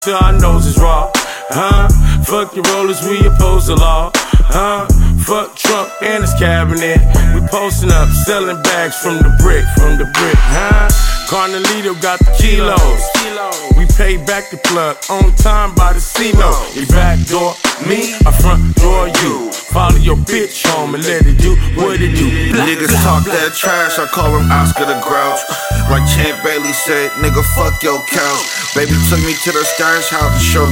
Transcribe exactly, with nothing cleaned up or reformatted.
till our noses raw, huh? Fuck your rollers, we oppose the law, huh? Fuck Trump and his cabinet. We posting up, selling bags from the brick, from the brick, huh? Carnelito got the kilos. We pay back the plug on time by the C-No. You backdoor me, I front door you. Follow your bitch home and let it do what it do. Niggas talk that trash, I call him Oscar the Grouch. Like Champ Bailey said, nigga fuck your couch. Baby took me to the stash house to show